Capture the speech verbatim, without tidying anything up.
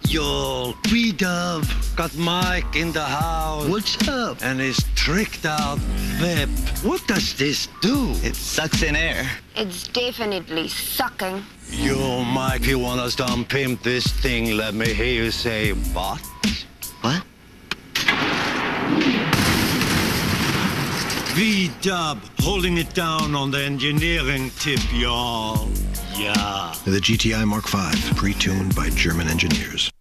Yo, V-Dub got Mike in the house. What's up? And his tricked out whip. What does this do? It sucks in air. It's definitely sucking. Yo, Mike, if you want us to unpimp this thing, let me hear you say what? What? V-Dub holding it down on the engineering tip, y'all. Yeah. The G T I Mark five, pre-tuned by German engineers.